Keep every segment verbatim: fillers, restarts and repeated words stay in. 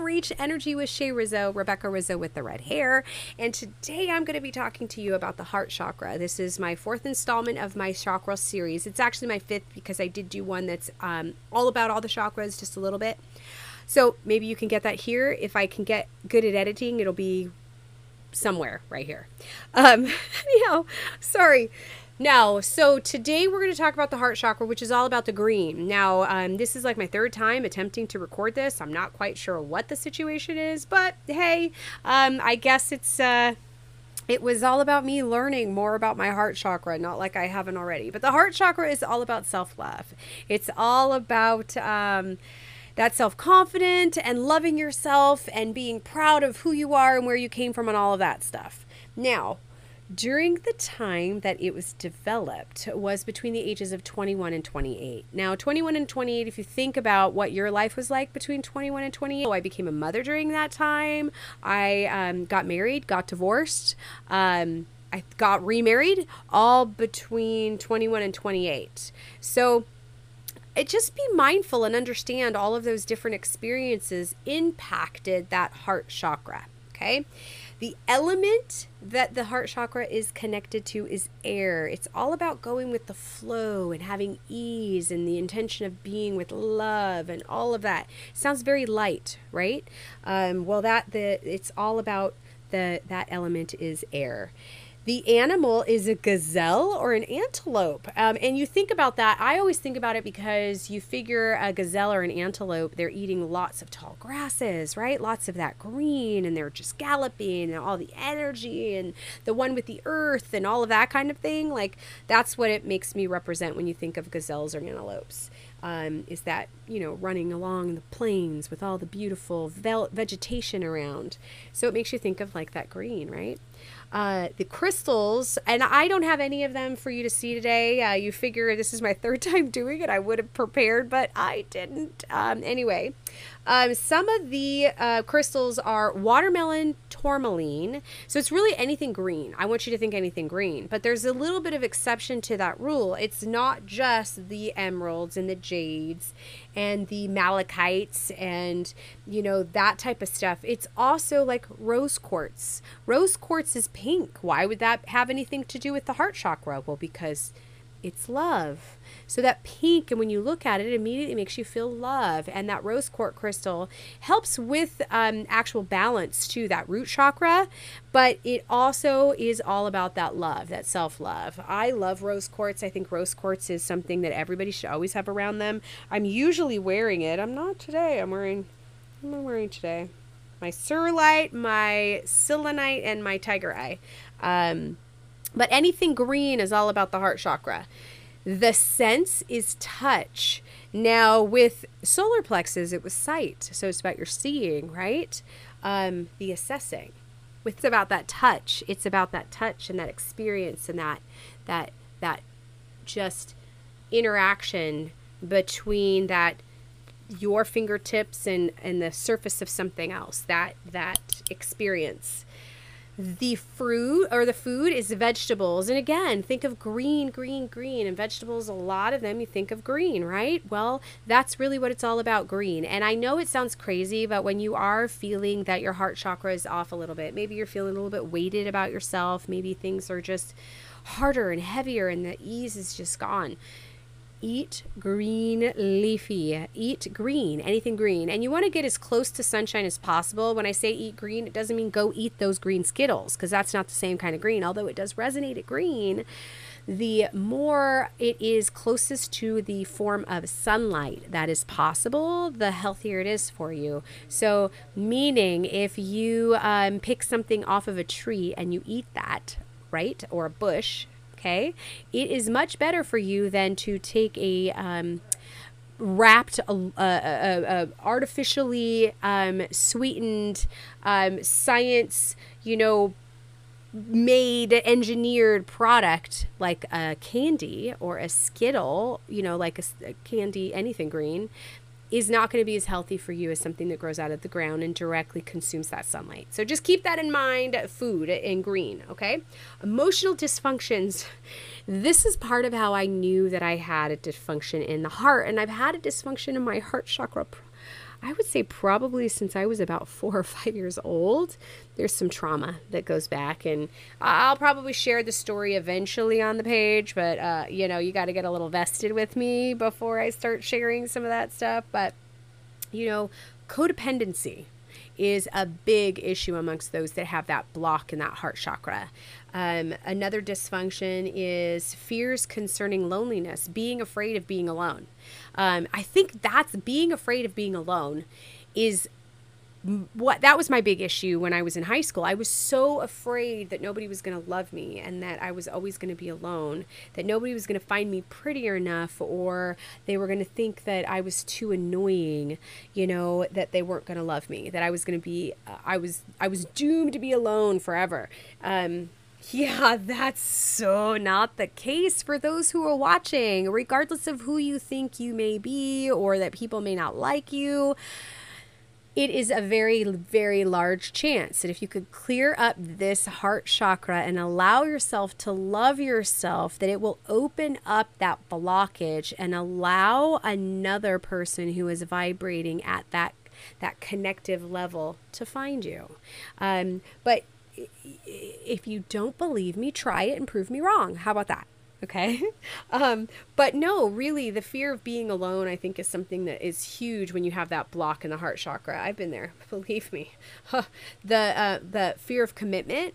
Reach Energy with Shay Rizzo, Rebecca Rizzo with the red hair. And today I'm going to be talking to you about the heart chakra. This is my fourth installment of my chakra series. It's actually my fifth because I did do one that's um, all about all the chakras, just a little bit. So maybe you can get that here. If I can get good at editing, it'll be somewhere right here. Um, anyhow, sorry. Now, so today we're going to talk about the heart chakra, which is all about the green. Now, um, this is like my third time attempting to record this. I'm not quite sure what the situation is, but hey, um, I guess it's, uh, it was all about me learning more about my heart chakra, not like I haven't already. But the heart chakra is all about self-love. It's all about, um, that self-confidence and loving yourself and being proud of who you are and where you came from and all of that stuff. Now, during the time that it was developed was between the ages of twenty-one and twenty-eight. Now, twenty-one and twenty-eight, if you think about what your life was like between twenty-one and twenty-eight, I became a mother during that time. I um, got married, got divorced, um, I got remarried, all between twenty-one and twenty-eight. So it just be mindful and understand all of those different experiences impacted that heart chakra, okay? The element that the heart chakra is connected to is air. It's all about going with the flow and having ease and the intention of being with love and all of that. Sounds very light, right? Um, well, that the it's all about the that element is air. The animal is a gazelle or an antelope. Um, and you think about that. I always think about it because you figure a gazelle or an antelope, they're eating lots of tall grasses, right? Lots of that green, and they're just galloping and all the energy and the one with the earth and all of that kind of thing. Like, that's what it makes me represent when you think of gazelles or antelopes. Um, is that, you know, running along the plains with all the beautiful ve- vegetation around. So it makes you think of like that green, right? Uh, the crystals, and I don't have any of them for you to see today. Uh, you figure this is my third time doing it. I would have prepared, but I didn't. Um, anyway, um, some of the uh, crystals are watermelon tourmaline. So it's really anything green. I want you to think anything green, but there's a little bit of exception to that rule. It's not just the emeralds and the jades and the malachites and, you know, that type of stuff. It's also like rose quartz. Rose quartz is pink. Why would that have anything to do with the heart chakra? Well, because it's love. So that pink, and when you look at it, it immediately makes you feel love. And that rose quartz crystal helps with um, actual balance to that root chakra, but it also is all about that love, that self-love. I love rose quartz. I think rose quartz is something that everybody should always have around them. I'm usually wearing it. I'm not today. I'm wearing, what am I wearing today? My ceruleite, my selenite, and my tiger eye. Um, But anything green is all about the heart chakra. The sense is touch. Now, with solar plexus, it was sight. So it's about your seeing, right? Um, the assessing. It's about that touch. It's about that touch and that experience and that that that just interaction between that your fingertips and, and the surface of something else. That that experience. The fruit or the food is vegetables. And again, think of green, green, green. And vegetables, a lot of them, you think of green, right? Well, that's really what it's all about, green. And I know it sounds crazy, but when you are feeling that your heart chakra is off a little bit, maybe you're feeling a little bit weighted about yourself, maybe things are just harder and heavier and the ease is just gone. Eat green leafy. Eat green, anything green. And you want to get as close to sunshine as possible. When I say eat green, it doesn't mean go eat those green Skittles, because that's not the same kind of green, although it does resonate at green. The more it is closest to the form of sunlight that is possible, the healthier it is for you. So meaning if you um, pick something off of a tree and you eat that, right, or a bush, okay, it is much better for you than to take a um, wrapped, uh, uh, uh, artificially um, sweetened, um, science, you know, made, engineered product like a candy or a Skittle, you know, like a, a candy, anything green, is not going to be as healthy for you as something that grows out of the ground and directly consumes that sunlight. So just keep that in mind, food and green, okay? Emotional dysfunctions. This is part of how I knew that I had a dysfunction in the heart, and I've had a dysfunction in my heart chakra I would say probably since I was about four or five years old, there's some trauma that goes back. And I'll probably share the story eventually on the page, but, uh, you know, you got to get a little vested with me before I start sharing some of that stuff. But, you know, codependency is a big issue amongst those that have that block in that heart chakra. Um, another dysfunction is fears concerning loneliness, being afraid of being alone. Um, I think that's being afraid of being alone is what that was my big issue when I was in high school. I was so afraid that nobody was going to love me and that I was always going to be alone, that nobody was going to find me pretty enough, or they were going to think that I was too annoying, you know, that they weren't going to love me, that I was going to be, uh, I was, I was doomed to be alone forever. Um, yeah, that's so not the case for those who are watching, regardless of who you think you may be or that people may not like you. It is a very, very large chance that if you could clear up this heart chakra and allow yourself to love yourself, that it will open up that blockage and allow another person who is vibrating at that that connective level to find you. Um, but if you don't believe me, try it and prove me wrong. How about that? Okay. Um, but no, really, the fear of being alone, I think, is something that is huge when you have that block in the heart chakra. I've been there, believe me. Huh. The, uh, the fear of commitment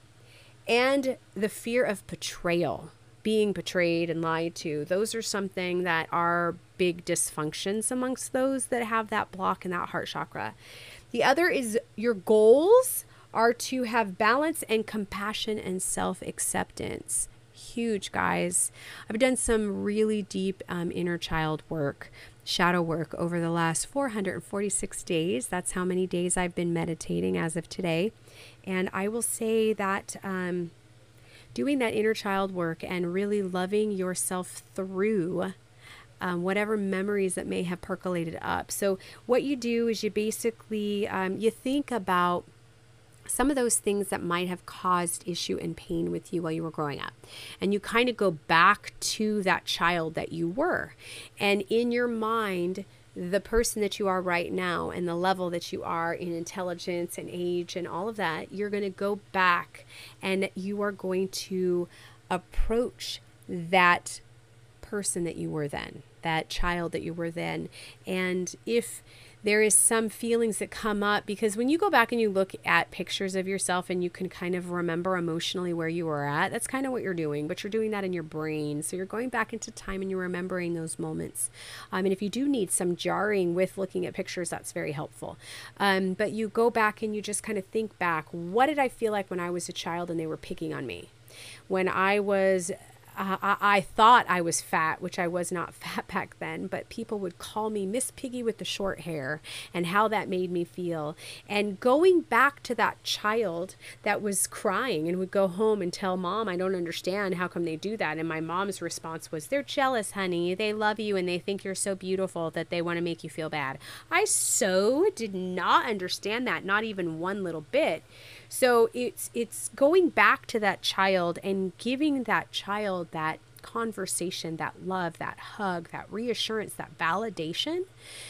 and the fear of betrayal, being betrayed and lied to. Those are something that are big dysfunctions amongst those that have that block in that heart chakra. The other is your goals are to have balance and compassion and self-acceptance. Huge, guys. I've done some really deep um, inner child work, shadow work over the last four hundred forty-six days. That's how many days I've been meditating as of today. And I will say that um, doing that inner child work and really loving yourself through um, whatever memories that may have percolated up. So what you do is you basically, um, you think about some of those things that might have caused issue and pain with you while you were growing up. And you kind of go back to that child that you were. And in your mind, the person that you are right now and the level that you are in intelligence and age and all of that, you're going to go back and you are going to approach that person that you were then, that child that you were then. And if there is some feelings that come up, because when you go back and you look at pictures of yourself and you can kind of remember emotionally where you were at, that's kind of what you're doing, but you're doing that in your brain. So you're going back into time and you're remembering those moments. Um, and if you do need some jarring with looking at pictures, that's very helpful. Um, but you go back and you just kind of think back, what did I feel like when I was a child and they were picking on me? When I was Uh, I, I thought I was fat, which I was not fat back then, but people would call me Miss Piggy with the short hair, and how that made me feel. And going back to that child that was crying and would go home and tell mom, I don't understand, how come they do that? And my mom's response was, they're jealous, honey. They love you and they think you're so beautiful that they want to make you feel bad. I so did not understand that, not even one little bit. So it's it's going back to that child and giving that child that conversation, that love, that hug, that reassurance, that validation.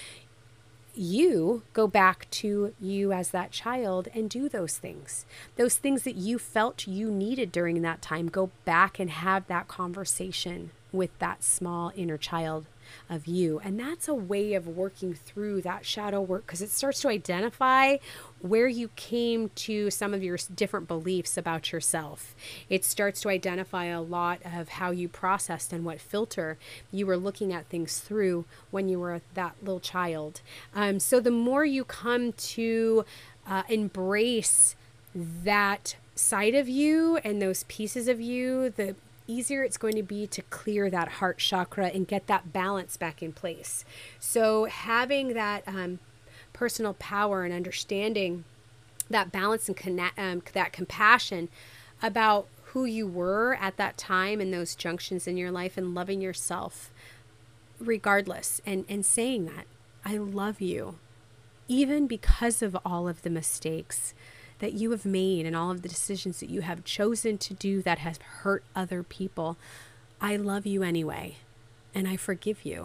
You go back to you as that child and do those things. Those things that you felt you needed during that time, go back and have that conversation with that small inner child of you. And that's a way of working through that shadow work, because it starts to identify where you came to some of your different beliefs about yourself. It starts to identify a lot of how you processed and what filter you were looking at things through when you were that little child. Um, so the more you come to uh, embrace that side of you and those pieces of you, the easier it's going to be to clear that heart chakra and get that balance back in place. So having that um, personal power and understanding that balance and connect, um, that compassion about who you were at that time and those junctions in your life, and loving yourself regardless, and, and saying that I love you, even because of all of the mistakes that you have made and all of the decisions that you have chosen to do that has hurt other people. I love you anyway, and I forgive you.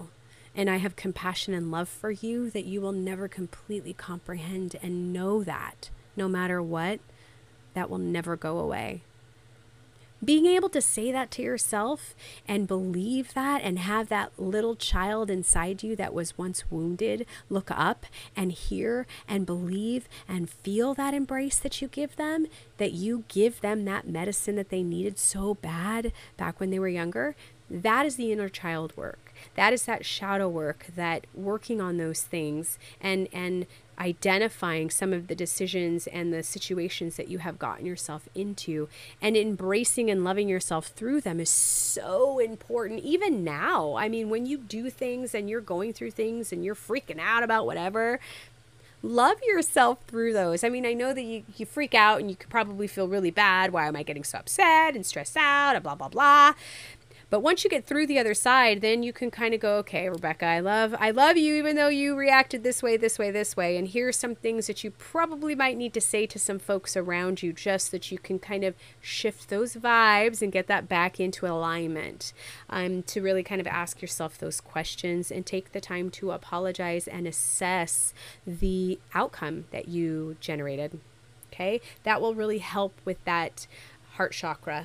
And I have compassion and love for you that you will never completely comprehend, and know that no matter what, that will never go away. Being able to say that to yourself and believe that, and have that little child inside you that was once wounded look up and hear and believe and feel that embrace that you give them, that you give them that medicine that they needed so bad back when they were younger, that is the inner child work. That is that shadow work, that working on those things and and identifying some of the decisions and the situations that you have gotten yourself into, and embracing and loving yourself through them is so important. Even now, I mean, when you do things and you're going through things and you're freaking out about whatever, love yourself through those. I mean, I know that you, you freak out and you could probably feel really bad. Why am I getting so upset and stressed out and blah, blah, blah. But once you get through the other side, then you can kind of go, okay, Rebecca, I love, I love you, even though you reacted this way, this way, this way. And here's some things that you probably might need to say to some folks around you, just that you can kind of shift those vibes and get that back into alignment. Um, to really kind of ask yourself those questions and take the time to apologize and assess the outcome that you generated. Okay, that will really help with that heart chakra.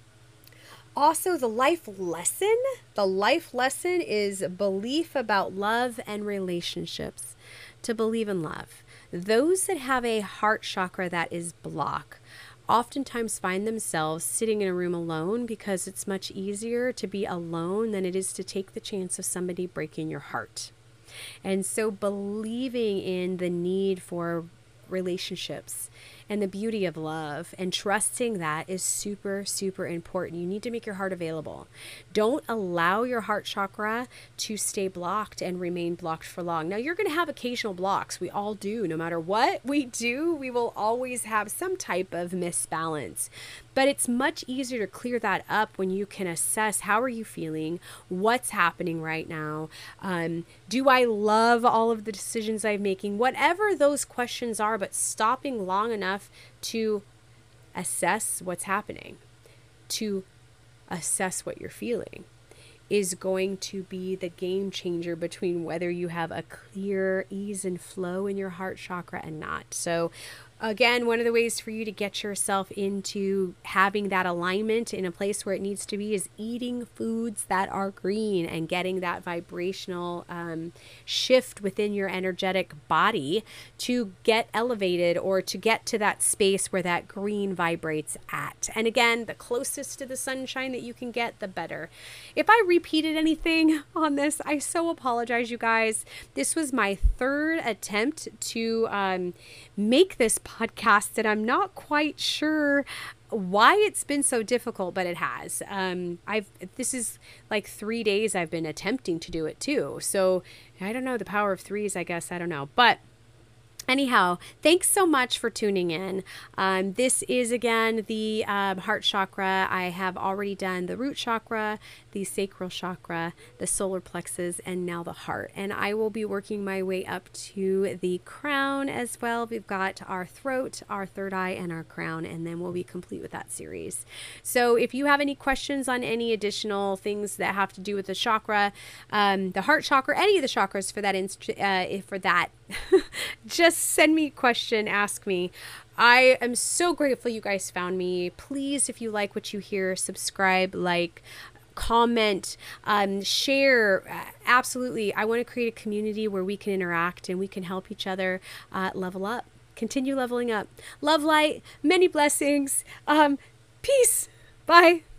Also, the life lesson, the life lesson is belief about love and relationships. To believe in love. Those that have a heart chakra that is blocked oftentimes find themselves sitting in a room alone, because it's much easier to be alone than it is to take the chance of somebody breaking your heart. And so believing in the need for relationships and the beauty of love and trusting that is super, super important. You need to make your heart available. Don't allow your heart chakra to stay blocked and remain blocked for long. Now, you're going to have occasional blocks. We all do. No matter what we do, we will always have some type of misbalance. But it's much easier to clear that up when you can assess, how are you feeling? What's happening right now? Um, do I love all of the decisions I'm making? Whatever those questions are, but stopping long enough to assess what's happening, to assess what you're feeling, is going to be the game changer between whether you have a clear ease and flow in your heart chakra and not. So again, one of the ways for you to get yourself into having that alignment in a place where it needs to be is eating foods that are green and getting that vibrational um, shift within your energetic body to get elevated, or to get to that space where that green vibrates at. And again, the closest to the sunshine that you can get, the better. If I repeated anything on this, I so apologize, you guys. This was my third attempt to um, make this podcast, and I'm not quite sure why it's been so difficult, but it has. Um, I've this is like three days I've been attempting to do it too. So I don't know, the power of threes, I guess. I don't know, but anyhow, thanks so much for tuning in. Um, this is, again, the um, heart chakra. I have already done the root chakra, the sacral chakra, the solar plexus, and now the heart. And I will be working my way up to the crown as well. We've got our throat, our third eye, and our crown, and then we'll be complete with that series. So if you have any questions on any additional things that have to do with the chakra, um, the heart chakra, any of the chakras for that, inst- uh, for that, just send me a question, ask me. I am so grateful you guys found me. Please, if you like what you hear, subscribe, like, comment, um, share. Uh, absolutely. I want to create a community where we can interact and we can help each other uh, level up, continue leveling up. Love, light, many blessings. Um, peace. Bye.